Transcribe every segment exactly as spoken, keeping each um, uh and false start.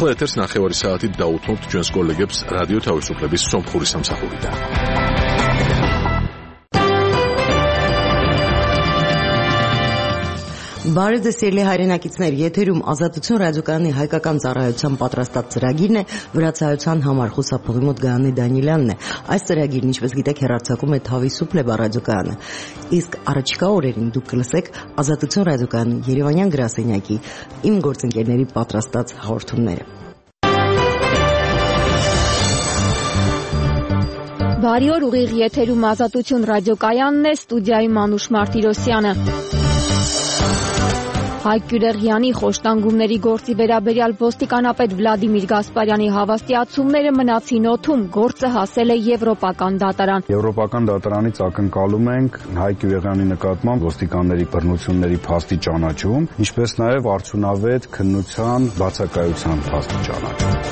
ახლა ეთერს ნახევარი საათით დაუთმობთ ჩვენს კოლეგებს რადიო თავისუფლების სომხური სამსახურიდან. Բարև ձեզ սիրելի հայրենակիցներ, եթերում Ազատություն ռադիոկայանի հայկական ծառայության պատրաստած ծրագիրն է, վրացայության համար խուսափողի մոտ Գայանե Դանիելյանն է։ Այս ծրագիրն, ինչպես գիտեք, հեռարձակում է Թավիսուփլե ռադիոկայանը։ Իսկ առաջիկա օրերին դուք կլսեք Ազատություն ռադիոկայանի Երևանյան գրասենյակի իմ գործընկերների պատրաստած հաղորդումները։ Բարի օր, ուղիղ եթերում Ազատություն ռադիոկայանն է, ստուդիայում Մանուշ Մարտիրոսյանը։ Հայկ Գյուրեղյանի խոշտանգումների գործի վերաբերյալ ոստիկանապետ Վլադիմիր Գասպարյանի հավաստիացումները մնացին օդում, գործը հասել է Եվրոպական դատարան։ Եվրոպական դատարանից ակնկալում ենք Հայկ Գյուրեղյանի նկատմամբ ոստիկանների բռնությունների փաստի ճանաչում, ինչպես նաև արդյունավետ քննության բացակայության փաստի ճանաչում։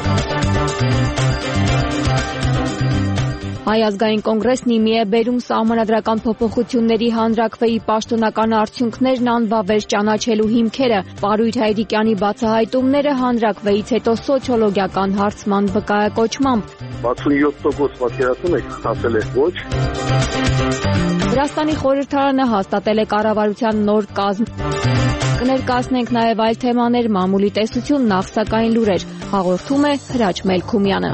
Հայ ազգային կոնգրեսն իմի է բերում սահմանադրական փոփոխությունների հանրաքվեի պաշտոնական արդյունքներն անվավեր ճանաչելու հիմքերը։ Պարույր Հայրիկյանի բացահայտումները հանրաքվեից հետո սոցիոլոգիական հարցման վկայակոչմամբ։ վաթսունյոթ տոկոս պատկերացնում եք, ասել է ոչ։ Վրաստանի խորհրդարանը հաստատել է կառավարության նոր կազմ։ Կներկայացնենք նաև այլ թեմաներ, մամուլի տեսություն, նախ սակայն լուրեր։ Հաղորդում է Հրաչ Մելքումյանը։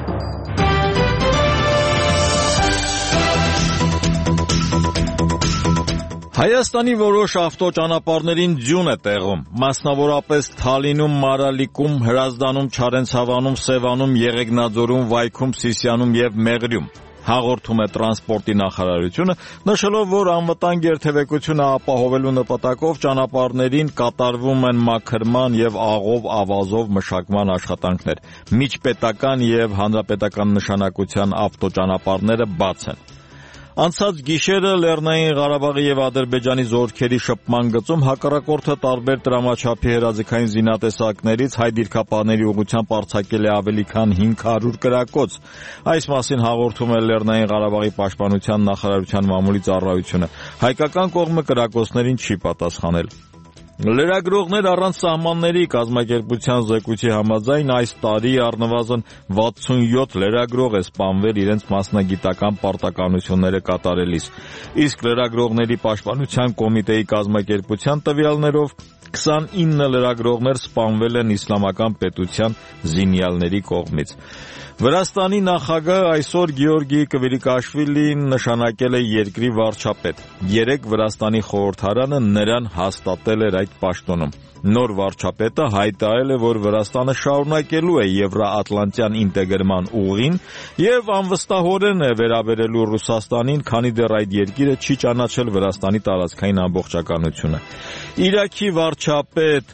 Հայաստանի որոշ ավտոճանապարհներին ձյուն է տեղում, մասնավորապես Թալինում, Մարալիկում, Հրազդանում, Չարենցավանում, Սևանում, Եղեգնաձորում, Վայքում, Սիսիանում եւ Մեղրիում։ Հաղորդում է տրանսպորտի նախարարությունը, նշելով, որ անվտանգ երթևեկությունը ապահովելու նպատակով ճանապարհներին կատարվում են մաքրման եւ աղով ավազով մշակման աշխատանքներ։ Միջպետական եւ հանրապետական նշանակության ավտոճանապարհները բաց են։ Անցած գիշերը Լեռնային Ղարաբաղի եւ Ադրբեջանի զորքերի շփման գծում հակառակորդը տարբեր դրամաչափի հրաձգային զինատեսակներից հայ դիրքապահների ուղղությամբ արձակել է ավելի քան հինգ հարյուր կրակոց։ Այս մասին հաղորդում է Լեռնային Ղարաբաղի պաշտպանության նախարարության մամուլի ծառայությունը։ Հայկական կողմը կրակոցներին չի պատասխանել։ Լրագրողներ առանց սահմանների կազմակերպության զեկույցի համաձայն այս տարի առնվազն վաթսունյոթ լրագրող է սպանվել իրենց մասնագիտական պարտականությունները կատարելիս, իսկ լրագրողների պաշտպանության կոմիտեի կազմակերպության տվյալներով քսանինը լրագրողներ սպանվել են իսլամական պետության զինյալների կողմից։ Վրաստանի նախագահ այսօր Գեորգի Կվիրիկաշվիլին նշանակել է երկրի վարչապետ։ Երեկ Վրաստանի խորհրդարանը նրան հաստատել էր այդ պաշտոնում։ Նոր վարչապետը հայտարարել է, որ Վրաստանը շարունակելու է եվրոատլանտյան ինտեգրման ուղին եւ անվստահորեն է վերաբերելու Ռուսաստանին, քանի դեռ այդ երկիրը չի ճանաչել Վրաստանի տարածքային ամբողջականությունը։ Իրաքի վարչապետ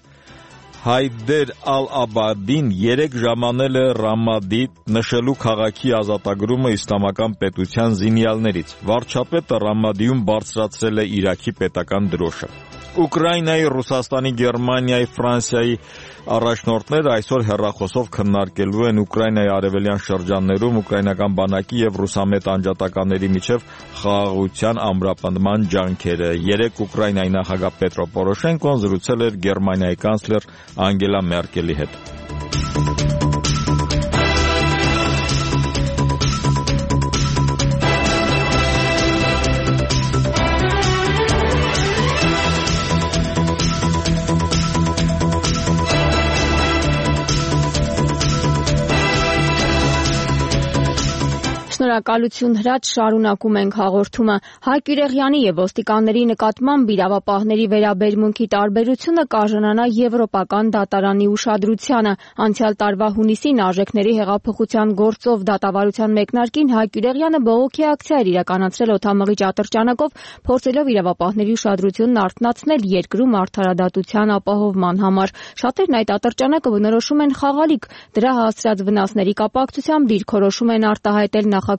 Հայդեր Ալ-Աբադին երեք ժամանել է Ռամադի, նշելու քաղաքի ազատագրումը իսլամական պետության զինյալներից։ Վարչապետը Ռամադիում բարձրացրել է Իրաքի պետական դրոշը։ Ուկրաինայի, Ռուսաստանի, Գերմանիայի, Ֆրանսիայի առաջնորդները այսօր հեռախոսով քննարկելու են Ուկրաինայի արևելյան շրջաններում ուկրաինական բանակի եւ ռուսամետ անջատականների միջև խաղաղության ամրապնդման ջանքերը։ Երեկ Ուկրաինայի նախագահ Պետրո Պորոշենկոն զրուցել էր Գերմանիայի կանցլեր Անգելա Մերկելի հետ։ Շնորհակալություն Հրաչ, շարունակում ենք հաղորդումը։ Հայկ Գյուրեղյանի եւ ոստիկանների նկատմամբ իրավապահների վերաբերմունքի տարբերությունը կարժանանա Եվրոպական դատարանի ուշադրությանը։ Անցյալ տարվա հունիսին արժեքների հեղափոխության գործով դատավարության մեկնարկին Հայկ Գյուրեղյանը բողոքի ակցիա էր իրականացրել օդամղիչ ատրճանակով, փորձելով իրավապահների ուշադրությունն արթնացնել երկրում արդարադատության ապահովման համար։ Շատերն այդ ատրճանակը բնորոշում են խաղալիք, դրա հասցրած վնասների կապակցությամբ դիրքորոշում են արտահայտել նախ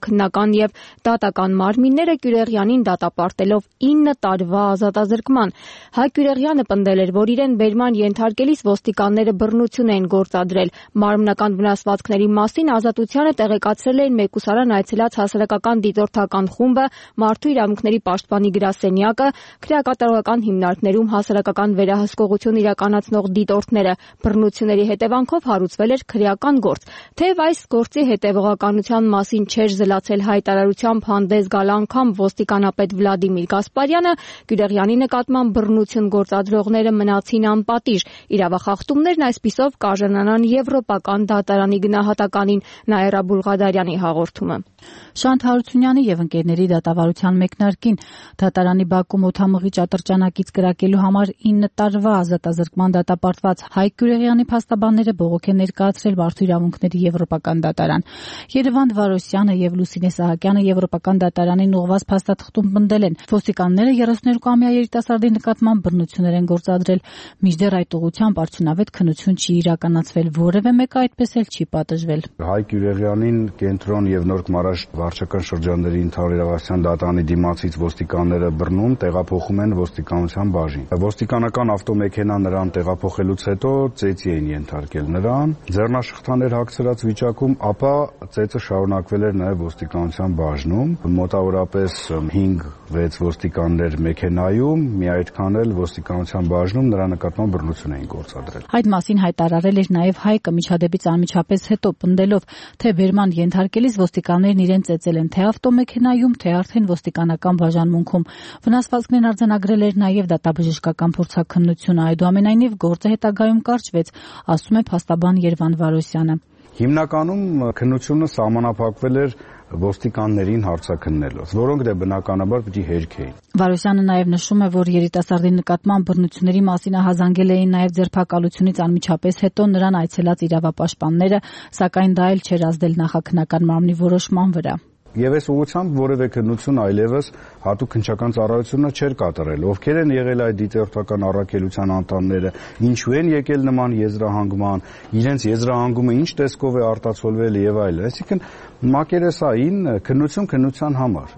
քաղաքնական եւ դատական մարմինները Կյուրեղյանին դատապարտելով ինը տարվա ազատազրկման։ Հայկ Կյուրեղյանը պնդել էր, որ իրեն բերման ենթարկելիս ոստիկանները բռնություն էին գործադրել։ Մարմնական վնասվածքների մասին ազատությանը տեղեկացրել էին մեկուսարան այցելած հասարակական դիտորդական խումբը, Մարդու իրավունքների պաշտպանի գրասենյակը, քրեակատարողական հիմնարկներում հասարակական վերահսկողություն իրականացնող դիտորդները։ Բռնությունների հետևանքով հարուցվել էր քրեական գործ։ Թեև այս գործի հետևողականության մասին չէր զլացել հայտարարությամբ հանդես գալ անգամ ոստիկանապետ Վլադիմիր Գասպարյանը, Կյուրեղյանի նկատմամբ բռնություն գործադրողները մնացին անպատիժ։ Իրավախախտումներն այսպիսով կարժանանան Եվրոպական դատարանի գնահատականին։ Նաիրա Բուլղադարյանի հաղորդումը։ Շանթ Հարությունյանի եւ ընկերների դատավարության մեկնարկին դատարանի Բաքում օդամղիչ ատրճանակից կրակելու համար ինը տարվա ազատազրկման դատապարտված Հայկ Կյուրեղյանի փաստաբանները բողոք են ներկայացրել Մարդու իրավունքների Եվրոպական դատարան։ Երևանդ Վարոսյանը եւ Լուսինե Սահակյանը Եվրոպական դատարանին ուղղված փաստաթղթում պնդել են, ոստիկանները երեսուններկուամյա երիտասարդի նկատմամբ բռնություններ են գործադրել, մինչդեռ այդ ուղղությամբ արդյունավետ քննություն չի իրականացվել, որևէ մեկը այդպես էլ չի պատժվել։ Հայկ Կյուրեղյանին կենտրոն եւ Նոր Մարաշ վարչական շրջանների ընդհանուր իրավասության դատարանի դիմացից ոստիկանները բռնում, տեղափոխում են ոստիկանության բաժին։ Ոստիկանական ավտոմեքենա նրան տեղափոխելուց հետո ծեծի էին ենթարկել նրան, ձեռնաշխտաներ հագցրած վիճակում, ապա ծեծը շարունակվել էր նաև ոստիկանության բաժնում, մոտավորապես հինգ-վեց ոստիկաններ մեքենայում, մի այդքան էլ ոստիկանության բաժնում նրա նկատմամբ բռնություն էին գործադրել։ Այդ մասին հայտարարել էր նաև Հայկը միջադեպից անմիջապես հետո պնդելով, թե բերման ենթարկելիս ոստիկաններն իրեն ծեծել են թե ավտոմեքենայում, թե արդեն ոստիկանական բաժանմունքում։ Վնասվածքներն արձանագրել էր նաև դատաբժշկական փորձաքննությունը, այդուամենայնիվ գործը հետագայում կարճվեց, ասում է փաստաբան Երվանդ Վարոսյանը։ Հիմնականում քննությունը սահմանափակվել էր ոստիկաններին հարցաքննելով, որոնք դե բնականաբար պիտի հերքեին։ Վարոսյանը նաև նշում է, որ երիտասարդի նկատմամբ բռնությունների մասին ահազանգել էին նաև ձերբակալությունից անմիջապես հետո նրան այցելած իրավապաշտպանները, սակայն դա էլ չէր ազդել նախաքննական մարմնի որոշման վրա։ Եվ այս ուղղությամբ որևէ քննություն այլևս հատուկ քննչական ծառայությունը չէր կատարել։ Ովքեր են եղել այդ դիտորդական առաքելության անդամները, ինչու են եկել նման եզրահանգման, իրենց եզրահանգումը ինչ տեսքով է արտացոլվել եւ այլն։ Այսինքն մակերեսային քննություն քննության համար։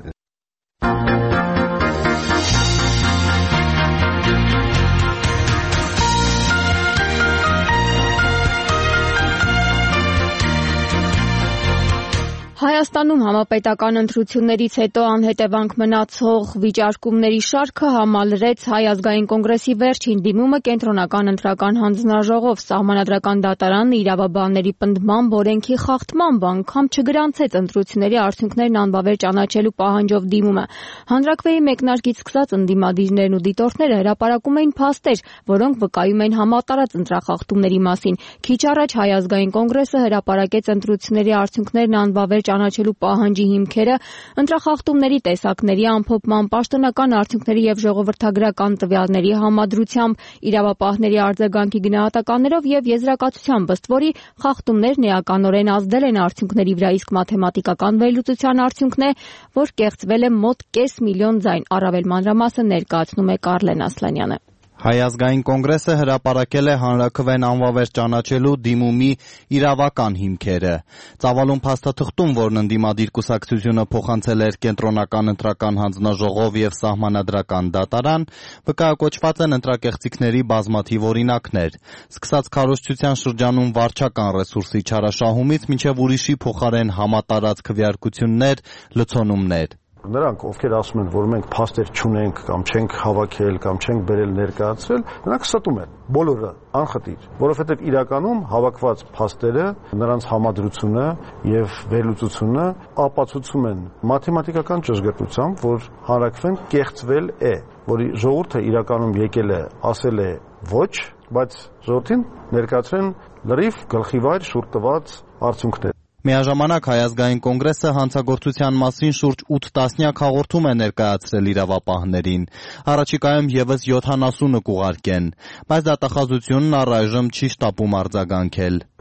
Հայաստանում համապետական ընտրություններից հետո անհետևանք մնացող վիճարկումների շարքը համալրեց Հայ ազգային կոնգրեսի վերջին դիմումը կենտրոնական ընտրական հանձնաժողով։ Սահմանադրական դատարանը իրավաբանների պնդմամբ օրենքի խախտմամբ անգամ չգրանցեց ընտրությունների արդյունքներն անբավեր ճանաչելու պահանջով դիմումը։ Հանրաքվեի մեկնարկից սկսած ընդդիմադիրներն ու դիտորդները հրապարակում էին փաստեր, որոնք վկայում են համատարած ընտրախախտումների մասին։ Քիչ առաջ Հայ ազգային կոնգրեսը հրապարակեց ընտրությունների արդյունքներն անբավեր ճանաչելու պահանջի հիմքերը, ընտրախախտումների տեսակների ամփոփման, պաշտոնական արդյունքների եւ ժողովրդագրական տվյալների համադրությամբ, իրավապահների արձագանքի գնահատականներով եւ եզրակացությամբ, ըստ որի խախտումներն էականորեն ազդել են արդյունքների վրա, իսկ մաթեմատիկական վերլուծության արդյունքն է, որ կեղծվել է մոտ կես միլիոն ձայն։ Առավել մանրամասը ներկայացնում է Կարլեն Ասլանյանը։ Հայ ազգային կոնգրեսը հրապարակել է հանրաքվեն անվավեր ճանաչելու դիմումի իրավական հիմքերը։ Ծավալուն փաստաթղթում, որն ընդդիմադիր կուսակցությունը փոխանցել էր կենտրոնական ընտրական հանձնաժողով եւ սահմանադրական դատարան, վկայակոչված են ընտրակեղծիքների բազմաթիվ օրինակներ, սկսած քարոզչության շրջանում վարչական ռեսուրսի չարաշահումից մինչեւ ուրիշի փոխարեն համատարած քվեարկություններ, լցոնումներ։ Նրանք, ովքեր ասում են, որ մենք փաստեր չունենք կամ չենք հավաքել կամ չենք բերել ներկայացրել, նրանք ստում են բոլորը անխտիր, որովհետև իրականում հավաքված փաստերը, նրանց համադրությունը եւ վերլուծությունը ապացուցում են մաթեմատիկական ճշգրտությամբ, որ հանրաքվեն կեղծվել է, որի ժողովուրդը իրականում եկել է, ասել է ոչ, բայց ժողովրդին ներկայացրեն լրիվ գլխիվայր շուրջ տված արդյունքներ։ Միաժամանակ Հայ ազգային կոնգրեսը հանցագործության մասին շուրջ ութ տասնյակ հաղորդում է ներկայացրել իրավապահներին։ Առաջիկայում եւս յոթանասունը կուղարկեն, բայց դատախազությունն առայժմ չի շտապում արձագանքել։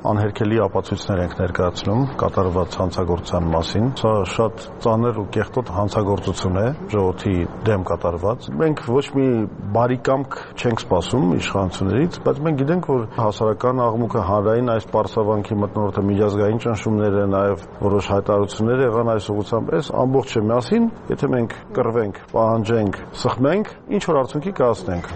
անհերքելի ապացույցներ ենք ներկայացնում կատարված հանցագործության մասին։ Սա շատ ծանր ու կեղտոտ հանցագործություն է ժողովրդի դեմ կատարված։ Մենք ոչ մի բարի կամք չենք սպասում իշխանություններից, բայց մենք գիտենք, որ հասարակական աղմուկը հանրային այս պարսավանքի մթնոլորտը միջազգային ճնշումները, նաև որոշ հայտարարություններ եղան այս ուղղությամբ, այս ամբողջը միասին, եթե մենք կռվենք, պահանջենք, սխմենք, ինչ որ արդյունքի կհասնենք։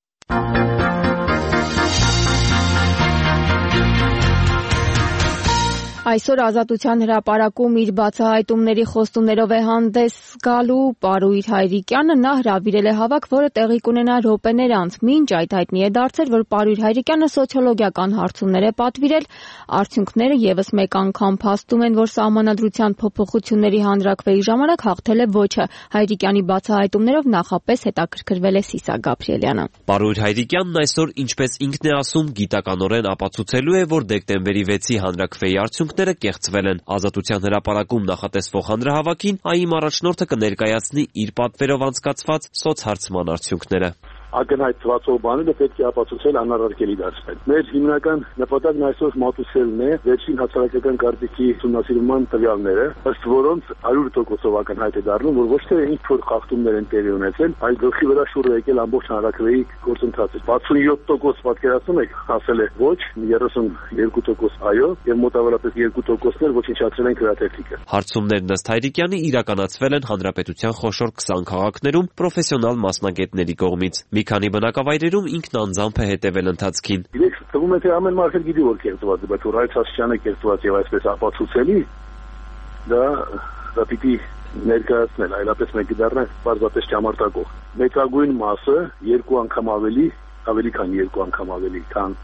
Այսօր Ազատության հրապարակում իր բացահայտումների խոստումներով է հանդես գալու Պարույր Հայրիկյանը։ Նա հրավիրել է հավաք, որը տեղի կունենա րոպեներ անց։ Մինչ այդ հայտնի է դարձել, որ Պարույր Հայրիկյանը սոցիոլոգիական հարցումներ է պատվիրել։ Արդյունքները եւս մեկ անգամ փաստում են, որ Սահմանադրության փոփոխությունների հանրաքվեի ժամանակ հաղթել է ոչը։ Հայրիկյանի բացահայտումներով նախապես հետաքրքրվել է Սիսա Գաբրիելյանը։ Պարույր Հայրիկյանն այսօր, ինչպես ինքն է ասում, գիտականորեն ապացուցելու է, որ դեկտեմբերի վեցի հանրաքվեի արդյունքները կեղծվել են։ Ազատության հրապարակում նախատեսվող հանրահավաքին ԱԻՄ առաջնորդը կներկայացնի իր պատվերով անցկացված սոցհարցման արդյունքները։ Ակնհայտ թվացող բաները պետք է ապացուցել անարարկելի դարձնել։ Մեր հիմնական նպատակն այսօր մատուցելն է վերջին հասարակական կարծիքի ուսումնասիրման տվյալները, ըստ որոնց հարյուր տոկոսով ակնհայտ է դառնում, որ ոչ թե ինչ որ խախտումներ են տեղի ունեցել, այլ գլխի վրա շուռ է եկել ամբողջ հանրաքվեի գործընթացը։ վաթսունյոթ տոկոս պատկերացնում եք, ասել է ոչ, երեսունյոթ տոկոս այո, եւ մոտավորապես երկու տոկոսներ ոչնչացրել են քրատեխնիկը։ Հարցումներն ըստ Հայրիկյանի իրականացվել են հանրապետության խոշոր քսան քաղաքներում պրոֆեսիոնալ մասնագետների կողմից։ Մի քանի բնակավայրերում ինքն անձամբ է հետևել ընթացքին։ Իրեք թվում է թե ամեն մարդ գիտի որ կերտված է, բայց որ այս հասցեանը կերտված եւ այսպես ապացուցելի, դա դա պիտի ներկայացնել, այլապես մենք դառնանք բարձրապես ճամարտակող։ Մեծագույն մասը երկու անգամ ավելի, ավելի քան երկու անգամ ավելի, քան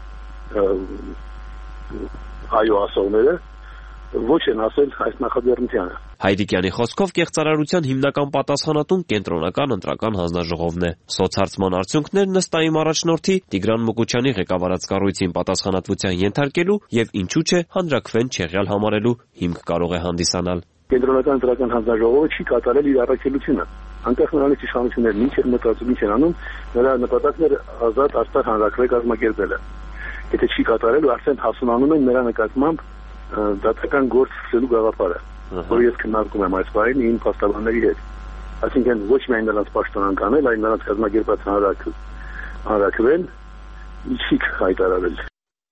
այո ասողները ոչ են ասել այս նախաձեռնությանը։ Հայրիկյանի խոսքով կեղծարարության հիմնական պատասխանատուն կենտրոնական ընտրական հանձնաժողովն է։ Սոցհարցման արդյունքներն ըստ ԱԻՄ առաջնորդի Տիգրան Մուկուչյանի ղեկավարած կառույցին պատասխանատվության ենթարկելու եւ ինչու՞ չէ հանրաքվեն չեղյալ համարելու հիմք կարող է հանդիսանալ։ Կենտրոնական ընտրական հանձնաժողովը չի կատարել իր առաքելությունը։ Անկախ նրանից իշխանություններն ինչ են մտածում, ինչ են անում, նրա նպատակն է ազատ արդար հանրաքվե կազմակերպելը։ Եթե չի կատարել, արդեն հասունանում են նրա նկատմամբ դատական գործ սկսելու գաղափարը, որ ես քննարկում եմ այս բանին իմ փաստաբանների հետ։ Այսինքն ոչ միայն նրանց պաշտոնանկ անել, այլ նրանց կազմակերպած հանրաքվեն ինչի հայտարարել։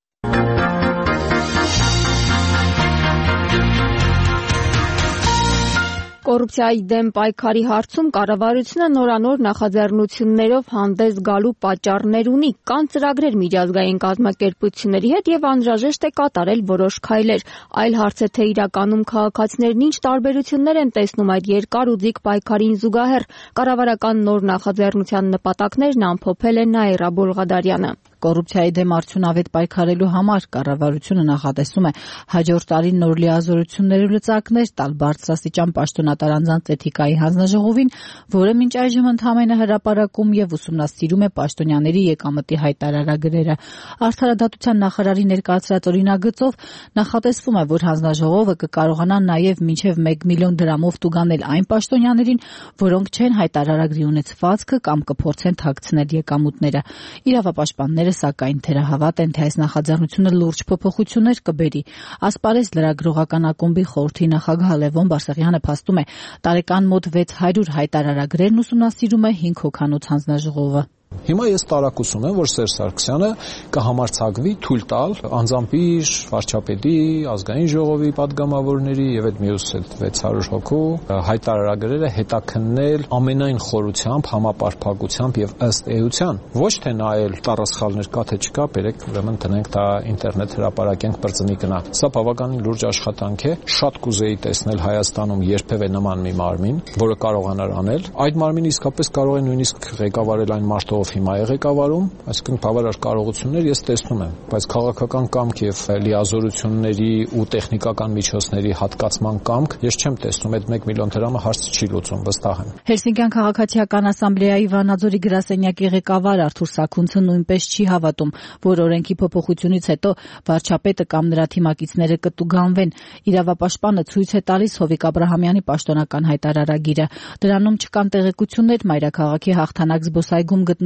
Կոռուպցիայի դեմ պայքարի հարցում կառավարությունը նորանոր նախաձեռնություններով հանդես գալու պատճառներ ունի։ Կան ծրագրեր միջազգային կազմակերպությունների հետ եւ անհրաժեշտ է կատարել որոշ քայլեր։ Այլ հարց է, թե իրականում քաղաքացիներն ինչ տարբերություններ են տեսնում այդ երկար ու ձիգ պայքարին զուգահեռ։ Կառավարական նոր նախաձեռնության նպատակներն ամփոփել է Նաիրա Բոլղադարյանը։ Կոռուպցիայի դեմ արդյունավետ պայքարելու համար կառավարությունը նախատեսում է հաջորդ տարի նոր լիազորություններ ու լծակներ տալ բարձրաստիճան պաշտոնատար անձանց էթիկայի հանձնաժողովին, որը մինչ այժմ ընդհանրապես հրապարակում եւ ուսումնասիրում է պաշտոնյաների եկամտի հայտարարագրերը։ Արդարադատության նախարարի ներկայացրած օրինագծով նախատեսվում է, որ հանձնաժողովը կկարողանա նաեւ մինչեւ մեկ միլիոն դրամով տուգանել այն պաշտոնյաներին, որոնք չեն հայտարարագրի ունեցվածքը կամ կփորձեն թաքցնել եկամուտները։ Իրավապաշտպանները սակայն թերահավատ են, թե այս նախաձեռնությունը լուրջ փոփոխություններ կբերի։ Ասպարեզ լրագրողական ակումբի խորհրդի նախագահ Լևոն Բարսեղյանը փաստում է, տարեկան մոտ վեց հարյուր հայտարարագրերն ուսումնասիրում է հինգ հոգանոց հանձնաժողովը։ Հիմա ես տարակուսում եմ, որ Սերժ Սարգսյանը կհամարձակվի թույլ տալ անձամբիր վարչապետի, ազգային ժողովի падգամավորների եւ այդ մյուս վեց հարյուր հոգու հայտարարագրերը հետաքննել ամենայն խորությամբ, համապարփակությամբ եւ ըստ էության։ Ոչ թե նայել տառասխալներ կա թե չկա, բերեք ուրեմն տնենք դա ինտերնետ հրապարակենք բրծնի գնա։ Սա բավականին լուրջ աշխատանք է։ Շատ կուզեի տեսնել Հայաստանում երբևէ նման մի մարմին, որը կարողանար անել։ Այդ մարմինը իսկապես կարող է նույնիսկ ղեկավարել այն մարդը, ով հիմա է ղեկավարում, այսինքն բավարար կարողություններ ես տեսնում եմ, բայց քաղաքական կամք եւ լիազորությունների ու տեխնիկական միջոցների հատկացման կամք ես չեմ տեսնում, այդ մեկ միլիոն դրամը հարց չի լուծում, վստահ եմ։ Հելսինկյան քաղաքացիական ասամբլեայի Վանաձորի գրասենյակի ղեկավար Արթուր Սաքունցը նույնպես չի հավատում, որ օրենքի փոփոխությունից հետո վարչապետը կամ նրա թիմակիցները կտուգանվեն։ Իրավապաշտպանը ցույց է տալիս Հովիկ Աբրահամյանի պաշտոնական հայտարարագիրը։ Դրանում չկան տեղեկություններ մայրաքաղաքի հաղթանակ զբոսայգում գտնվող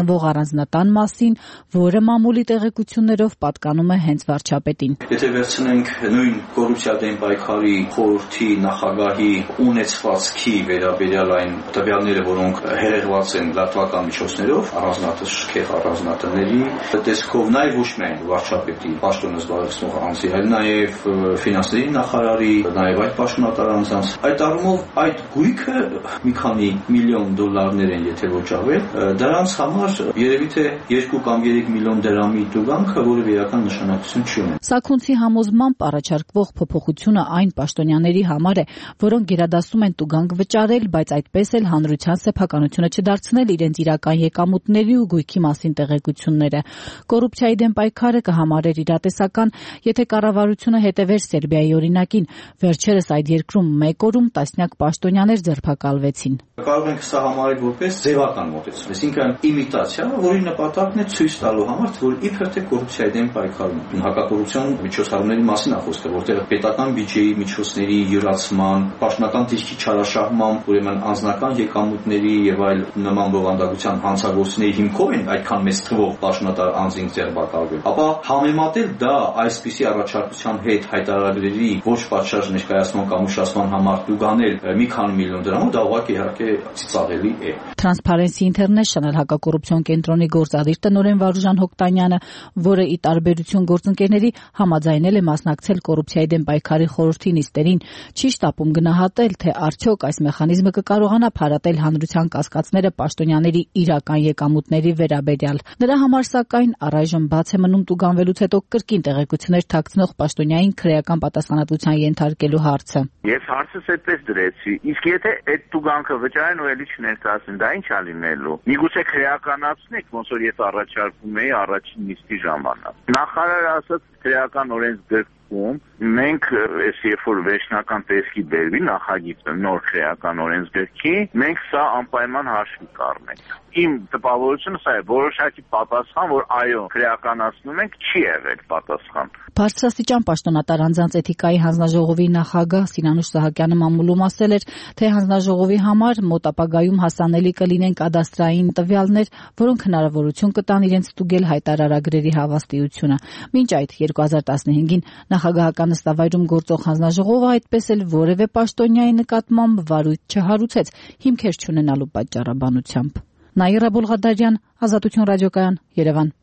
գտնվող առանձնատան մասին, որը մամուլի տեղեկություններով պատկանում է հենց վարչապետին։ Եթե վերցնենք նույն կոռուպցիա դեմ պայքարի խորհրդի նախագահի ունեցվածքի վերաբերյալ այն տվյալները, որոնք հեղեղված են լրատվական միջոցներով, առանձնատշքեղ առանձնատների տեսքով, նաև ոչ միայն վարչապետի պաշտոնը զբաղեցնող անձի, այլ նաև ֆինանսների նախարարի, նաև այդ պաշտոնատար անձանց, այդ առումով այդ գույքը մի քանի միլիոն դոլարներ են, եթե ոչ ավել, դրանց համար երևի թե երկու կամ երեք միլիոն դրամի տուգանքը որևէ իրական նշանակություն չի ունենում։ Սաքունցի համոզմամբ առաջարկվող փոփոխությունը այն պաշտոնյաների համար է, որոնք գերադասում են տուգանք վճարել, բայց այդպես էլ հանրության սեփականությունը չդարձնել իրենց իրական եկամուտների ու գույքի մասին տեղեկությունները։ Կոռուպցիայի դեմ պայքարը կհամարեր իրատեսական, եթե կառավարությունը հետևեր Սերբիայի օրինակին։ Վերջերս այդ երկրում մեկ օրում տասնյակ պաշտոնյաներ ձերբակալվեցին։ Կարող ենք սա համարել որպես ձևական մոտեցում, այսինքն իմիտացիա, որի նպատակն է ցույց տալու համար, որ իբր թե կոռուպցիայի դեմ պայքարում հակակոռուպցիոն միջոցառումների մասին է խոսքը, որտեղ պետական բյուջեի միջոցների յուրացման, պաշտոնական դիրքի չարաշահման, ուրեմն անձնական եկամուտների եւ այլ նման բովանդակության հանցագործների հիմքով են այդքան մեծ թվով պաշտոնատար անձինք ձերբակալվել։ Ապա համեմատել դա այսպիսի առաջարկության հետ հայտարարագրերի ոչ պատշաճ ներկայացման կամ ուշացման համար տուգանել մի քանի միլիոն դրամ, դա ուղղակի իհարկե ծիծաղելի է։ Transparency International հակակոռուպցիոն կենտրոնի գործադիր տնօրեն Վարուժան Հոկտանյանը, որը ի տարբերություն գործընկերների համաձայնել է մասնակցել կոռուպցիայի դեմ պայքարի խորհրդի նիստերին, չի շտապում գնահատել, թե արդյոք այս մեխանիզմը կկարողանա փարատել հանրության կասկածները պաշտոնյաների իրական եկամուտների վերաբերյալ։ Նրա համար սակայն առայժմ բաց է մնում տուգանվելուց հետո կրկին տեղեկություններ թաքցնող պաշտոնյային քրեական պատասխանատվության ենթարկելու հարցը։ Ես հարցս այդպես դրեցի, իսկ եթե այդ տուգանքը վճարեն ու էլի չներկայացնեն, դա ինչ է լինելու։ Միգուցե քրեականացնեք, ոնց որ ես առաջարկում էի առաջին նիստի ժամանակ։ Նախարարը ասաց քրեական օրենսգրքում մենք այս երբ որ վերջնական տեսքի բերվի նախագիծը նոր քրեական օրենսգրքի, մենք սա անպայման հաշվի կառնենք։ Իմ տպավորությունը սա է, որոշակի պատասխան, որ այո, քրեականացնում ենք, չի եղել պատասխան։ Բարձրաստիճան պաշտոնատար անձանց էթիկայի հանձնաժողովի նախագահ Սինանուշ Սահակյանը մամուլում ասել էր, թե հանձնաժողովի համար մոտ ապագայում հասանելի կլինեն կադաստրային տվյալներ, որոնք հնարավորություն կտան իրենց ստուգել հայտարարագրերի հավաստիությունը։ Մինչ այդ երկու հազար տասնհինգին նախագահական նստավայրում գործող հանձնաժողովը այդպես էլ որևէ պաշտոնյայի նկատմամբ վարույթ չհարուցեց հիմքեր չունենալու պատճառաբանությամբ։ Նաիրա Բոլղադարյան, Ազատություն ռադիոկայան, Երևան։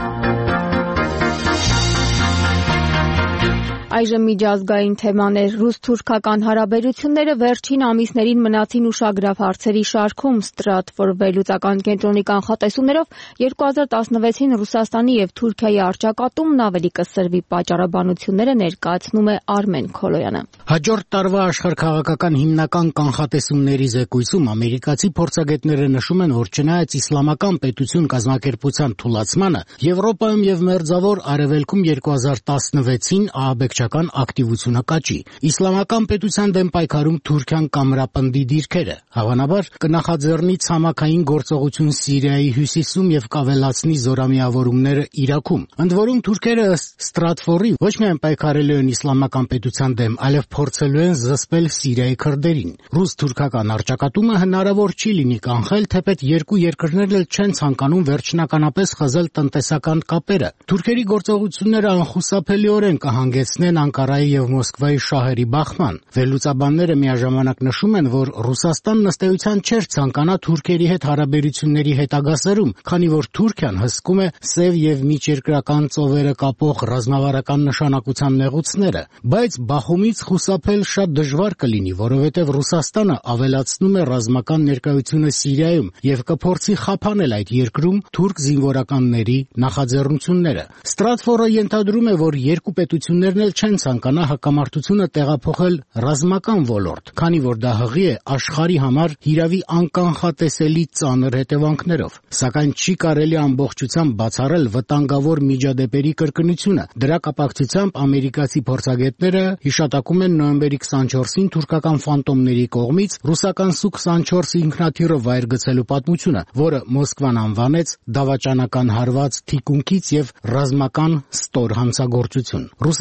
Այժմ միջազգային թեմաներ։ Ռուս-թուրքական հարաբերությունները վերջին ամիսներին մնացին ուշագրավ հարցերի շարքում։ Stratfor վերլուծական կենտրոնի կանխատեսումներով երկու հազար տասնվեցին Ռուսաստանի եւ Թուրքիայի առճակատումն ավելի կսրվի, պատճառաբանությունները ներկայացնում է Արմեն Քոլոյանը։ Հաջորդ տարվա աշխարհքաղաքական հիմնական կանխատեսումների զեկույցում ամերիկացի փորձագետները նշում են, որ չնայած իսլամական պետություն կազմակերպության թուլացմանը, Եվրոպայում եւ Մերձավոր Արևելքում երկու հազար տասնվեցին ահաբեկչական ակտիվությունը կաճի։ Իսլամական պետության դեմ պայքարում Թուրքիան կամրապնդի դիրքերը, հավանաբար կնախաձեռնի ցամաքային գործողություն Սիրիայի հյուսիսում եւ կավելացնի զորամիավորումները Իրաքում։ Ընդ որում թուրքերը ըստ Stratfor-ի ոչ միայն պայքարելու են իսլամական պետության դեմ, այլև փորձելու են զսպել Սիրիայի քրդերին։ Ռուս-թուրքական առճակատումը հնարավոր չի լինի կանխել, թեպետ երկու երկրներն էլ չեն ցանկանում վերջնականապես խզել տնտեսական կապերը։ Թուրքերի գործողությունները անխուսափելիորեն կհանգեցնեն Անկարայի եւ Մոսկվայի շահերի բախման։ Վերլուծաբանները միաժամանակ նշում են, որ Ռուսաստանն ըստ էության չէր ցանկանա թուրքերի հետ հարաբերությունների հետագա սրում, քանի որ Թուրքիան հսկում է սև եւ միջերկրական ծովերը կապող ռազմավարական նշանակության նեղուցները, բայց Բախումից խուսափել շատ դժվար կլինի, որովհետև Ռուսաստանը ավելացնում է ռազմական ներկայությունը Սիրիայում եւ կփորձի խափանել այդ երկրում թուրք զինվորականների նախաձեռնությունները։ Stratfor-ը ենթադրում է, որ երկու պետություններն էլ չեն ցանկանա հակամարտությունը տեղափոխել ռազմական ոլորտ, քանի որ դա հղի է աշխարհի համար հիրավի անկանխատեսելի ծանր հետևանքներով։ Սակայն չի կարելի ամբողջությամբ բացառել վտանգավոր միջադեպերի կրկնությունը։ Դրա կապակցությամբ ամերիկացի փորձագետները հիշատակում են նոյեմբերի քսանչորսին թուրքական ֆանտոմների կողմից ռուսական Սու քսանչորս ինքնաթիռը վայր գցելու պատմությունը, որը Մոսկվան անվանեց դավաճանական հարված թիկունքից եւ ռազմական ստոր հանցագործություն։ Ռուսաստանի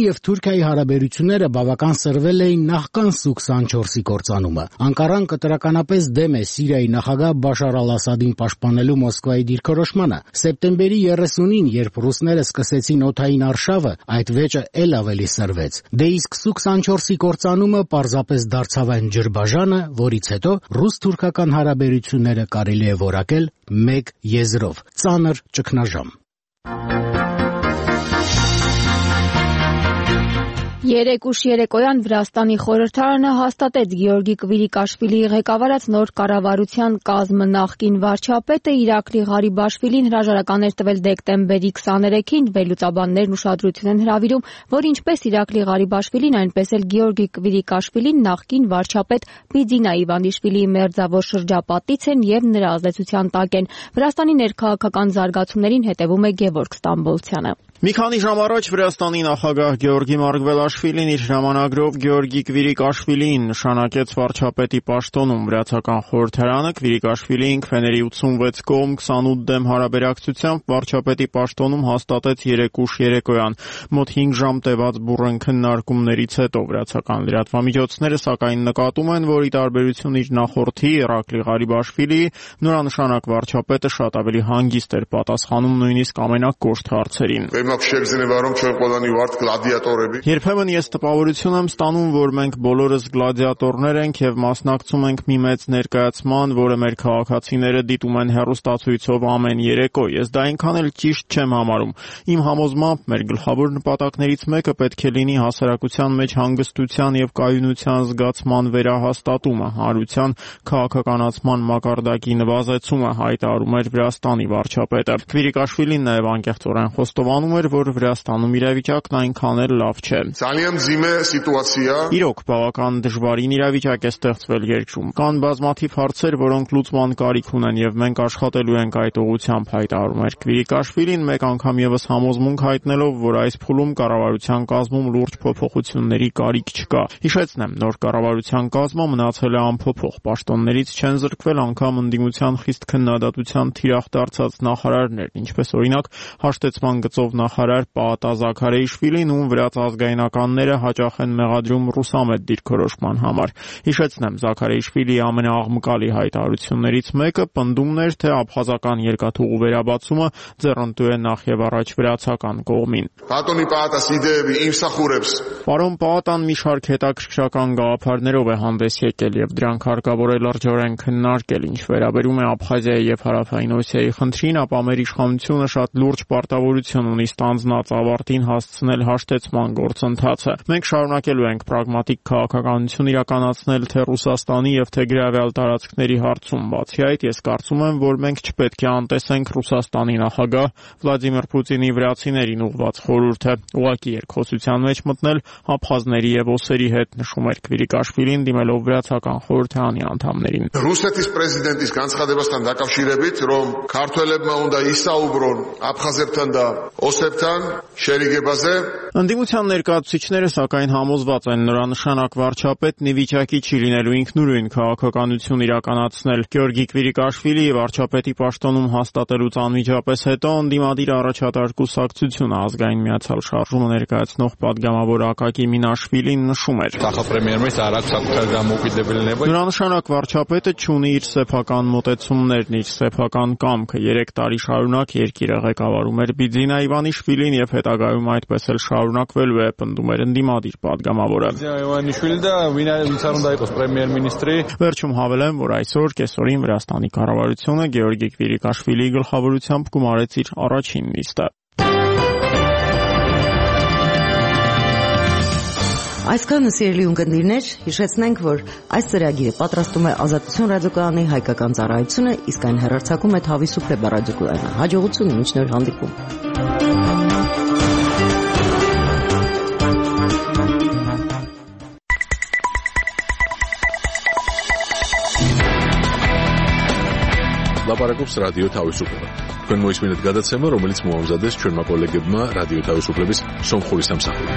եւ Թուրքիայի հարաբերությունները բավական սրվել էին նախքան Սու քսանչորսի կործանումը։ Անկարան կտրականապես դեմ է Սիրիայի նախագահ Բաշար Ալ-Ասադին պաշտպանելու Մոսկվայի դիրքորոշմանը։ Սեպտեմբերի երեսունին, երբ ռուսները սկսեցին օդային արշավը, այդ վեճը էլ ավելի սրվեց։ Դե իսկ Սու քսանչորսի կործանումը պարզապես դարձավ այն ջրբաժանը, որից հետո ռուս-թուրքական հարաբերությունները կարելի է որակել մեկ եզրով՝ ծանր ճգնաժամ։ Երեկ ուշ երեկոյան Վրաստանի խորհրդարանը հաստատեց Գեորգի Կվիրիկաշվիլիի ղեկավարած նոր կառավարության կազմը։ Նախկին վարչապետը Իրակլի Ղարիբաշվիլին հրաժարական էր տվել դեկտեմբերի քսաներեքին։ Վերլուծաբաններն ուշադրություն են հրավիրում, որ ինչպես Իրակլի Ղարիբաշվիլին, այնպես էլ Գեորգի Կվիրիկաշվիլին նախկին վարչապետ Բիձինա Իվանիշվիլիի մերձավոր շրջապատից են եւ նրա ազդեցության տակ են։ Վրաստանի ներքաղաքական զարգացումներին հետևում է Գևորգ Ստամբոլցյանը։ Մի քանի ժամ առաջ Վրաստանի նախագահ Գեորգի Մարգվելաշվիլին իր հրամանագրով Գեորգի Կվիրիկաշվիլիին նշանակեց վարչապետի պաշտոնում։ Վրացական խորհրդարանը Կվիրիկաշվիլիին քվեների ութսունվեց կողմ քսանութ դեմ հարաբերակցությամբ վարչապետի պաշտոնում հաստատեց երեկ ուշ երեկոյան։ Մոտ հինգ ժամ տևած բուռն քննարկումներից հետո վրացական լրատվամիջոցները սակայն նկատում են, որ ի տարբերություն իր նախորդի Իրակլի Ղարիբաշվիլիի, նորանշանակ վարչապետը շատ ավելի հանգիստ էր պատասխանում նույնիսկ ամենակոշտ հարցերին։ Երբեմն ես տպավորություն եմ ստանում, որ մենք բոլորս գլադիատորներ ենք եւ մասնակցում ենք մի մեծ ներկայացման, որը մեր քաղաքացիները դիտում են հեռուստացույցով ամեն երեկո։ Ես դա այնքան էլ ճիշտ չեմ համարում։ Իմ համոզմամբ մեր գլխավոր նպատակներից մեկը պետք է լինի հասարակության մեջ հանգստության եւ կայունության զգացման վերահաստատումը, հարության քաղաքականացման մակարդակի նվազեցումը, հայտարարում էր Վրաստանի վարչապետը։ Կվիրիկաշվիլին նաեւ անկեղծորեն խոստովանում էր, որ Վրաստանում իրավիճակն այնքան էլ լավ չէ։ Իրոք բավական դժվարին իրավիճակ է ստեղծվել երկրում։ Կան բազմաթիվ հարցեր, որոնք լուծման կարիք ունեն եւ մենք աշխատելու ենք այդ ուղղությամբ, հայտարարում էր Կվիրիկաշվիլին, մեկ անգամ եւս համոզմունք հայտնելով, որ այս փուլում կառավարության կազմում լուրջ փոփոխությունների կարիք չկա։ Հիշեցնեմ, նոր կառավարության կազմը մնացել է անփոփոխ։ Պաշտոններից չեն զրկվել անգամ ընդդիմության խիստ քննադատության թիրախ դարձած նախարարներ, ինչպես օրինակ հաշտեցման գծով նախարար Պաատա Զաքարեիշվիլին, ում վրաց ազգայնականները հաճախ են մեղադրում ռուսամետ դիրքորոշման համար։ Հիշեցնեմ, Զաքարեիշվիլիի ամենաաղմկալի հայտարարություններից մեկը պնդումն էր, թե աբխազական երկաթուղու վերաբացումը ձեռնտու է նախ եւ առաջ վրացական կողմին։ Պարոն Պաատան մի շարք հետաքրքրական գաղափարներով է հանդես եկել եւ դրանք հարկավոր է լրջորեն քննարկել։ Ինչ վերաբերում է Աբխազիայի եւ Հարավային Օսիայի խնդրին, ապա մեր իշխանությունը շատ լուրջ պարտավորություն ունի ստանձնած ավարտին հասցնել հաշտեցման գործընթացը։ Մենք շարունակելու ենք պրագմատիկ քաղաքականություն իրականացնել թե Ռուսաստանի եւ թե գրավյալ տարածքների հարցում։ Բացի այդ, ես կարծում եմ, որ մենք չպետք է անտեսենք Ռուսաստանի նախագահ Վլադիմիր Պուտինի վրացիներին ուղղված խորհուրդը, ուղղակի երկխոսության մեջ մտնել աբխազների եւ օսերի հետ, նշում էր Կվիրիկաշվիլին, դիմելով վրացական խորհրդարանի անդամներին։ Ռուսეთის պրեզիդենտის განცხადებასთან დაკავშირებით, რომ ქართველებმა უნდა ისაუბრონ աբխազებთან და օսებთან շերիգեբազե Ընդդիմության ներկայացուցիչները սակայն համոզված են, նորանշանակ վարչապետն ի վիճակի չի լինելու ինքնուրույն քաղաքականություն իրականացնել։ Գեորգի Կվիրիկաշվիլիի վարչապետի պաշտոնում հաստատելուց անմիջապես հետո ընդդիմադիր առաջատար կուսակցությունը Ազգային միացյալ շարժումը ներկայացնող պատգամավոր Ակակի Մինաշվիլին նշում էր. Նորանշանակ վարչապետը չունի իր սեփական մոտեցումներն, իր սեփական կամքը։ Երեք տարի շարունակ երկիրը ղեկավարում էր Բիձինա Իվանիշվիլին եւ հետագայում այդպես էլ շարունակվելու է, պնդում էր ընդդիմադիր պատգամավորը։ Վերջում հավելեմ, որ այսօր կեսօրին Վրաստանի կառավարությունը Գեորգի Կվիրիկաշվիլիի գլխավորությամբ գումարեց իր առաջին նիստը։ Այսքանը սիրելի ունկնդիրներ, հիշեցնենք, որ այս ծրագիրը պատրաստում է Ազատություն ռադիոկայանի հայկական ծառայությունը, իսկ այն հեռարձակում է Թավիսուփլե ռադիոկայանը։ Հաջողություն, մինչ նոր հանդիպում։ Լապարակობს ռադիո Թավիսուփլը։ Თქვენ მოისმინეთ გადაცემა, რომელიც მოამზადეს ჩვენმა კოლეგებმა რადიო თავისუფლების სომხური სამსახური.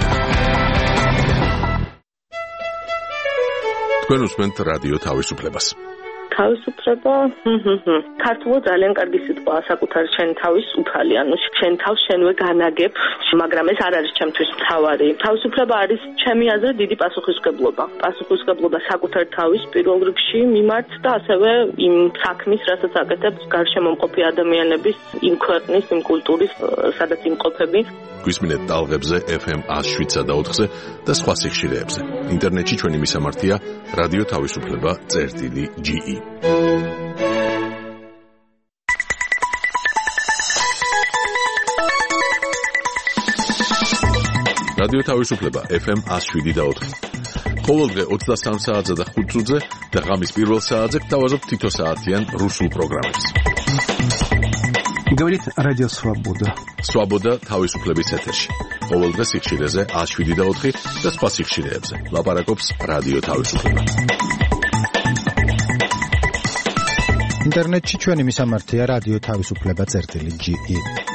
თქვენ უსმენთ რადიო თავისუფლებას. თავისუფლება, ქართულად ძალიან კარგი სიტყვაა საკუთარი შენი თავის უფალი, ანუ შენ თავს შენვე განაგებ, მაგრამ ეს არ არის ჩემთვის მთავარი. თავისუფლება არის ჩემი აზრით დიდი პასუხისმგებლობა. პასუხისმგებლობა საკუთარ თავის პირველ რიგში მიმართ და ასევე იმ საქმის, რასაც აკეთებს გარშემო მყოფი ადამიანების, იმ ქვეყნის, იმ კულტურის, სადაც იმყოფები. გვისმინეთ ტალღებზე ეფ ემ one oh seven და ოთხზე და სხვა სიხშირეებზე. ინტერნეტში ჩვენი მისამართია რადიო თავისუფლება წერტილი ჯი ი. რადიო თავისუფლება ეფ ემ one oh seven და ოთხი. ყოველდღე ოცდასამ საათზე და ხუთ წუთზე და ღამის პირველ საათზე გთავაზობთ თითო საათიან რუსულ პროგრამებს. Говорит Радио Свобода. Свобода თავისუფლების ეთერში. ყოველდღე სიხშირეზე one oh seven და ოთხი და სხვა სიხშირეებზე. ლაპარაკობს რადიო თავისუფლება. ინტერნეტში ჩვენი მისამართია რადიო თავისუფლება წერტილი ჯი ი.